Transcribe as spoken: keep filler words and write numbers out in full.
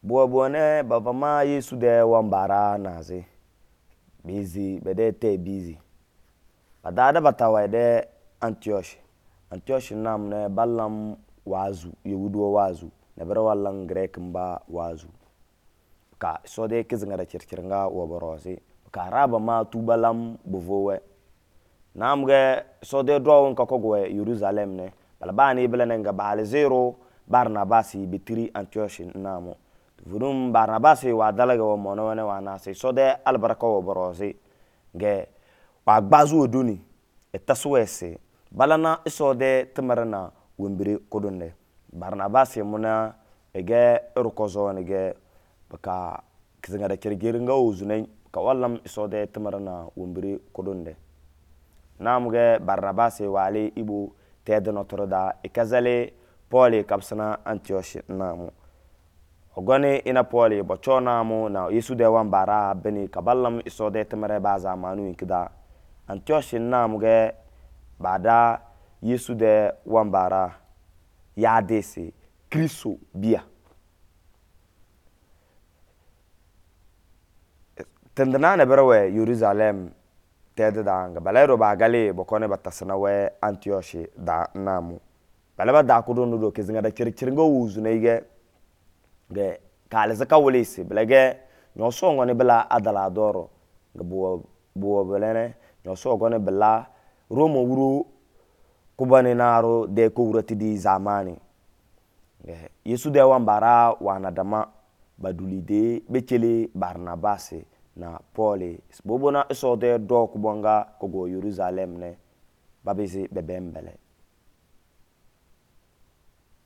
Buwa buwa ne baba ma Yesu de wambara nazi busy bede te busy badada batawa de Antioch Antioch nam ne ballam wazu yahudu wazu ne bar wallan grek mba wazu ka so de kizinga da kirkirnga wa borosi ka raba ma tubalam buvowe namge so de do ka kogwe Jerusalem ne balbani belene nga bal zero Barnabas bitiri Antioch namu vudum Barnabas wa dalaga wa mono ne wa nase so de albaraka wa borosi ge wa gbazu oduni etaswese balana so de tmarna wombire kodonne Barnabas muna ege rukozo ne ge baka kizinga da kirgiringa uzune ka wallam so de tmarna wombire kodonde namuge Barnabas wali ibu tede notroda ikazale Paul kapsana Antioch namu ogone ina Paul bocho namu na Yesu de wambara beni kaballam so de tmare ba zamanu inkida Antioch namuge bada Yesu de wambara ya desi Kristo bia tendana ne berwe Jerusalem tede da nga balero ba gale bokone batasana we Antioch da namu balaba da kudondo do kizinga da kirkiringa wuzu ne ge ge kale zaka wolisi blege nyoso ngone bela adala doro ge buwa buwa belene nyoso ngone bela romo wuro kubane naro de ko wurati di zamani ge Yesu de wambara wana dama badulide bekele Barnabas na Paul bobona so de do kubanga kogo Jerusalem ne babezi bebembele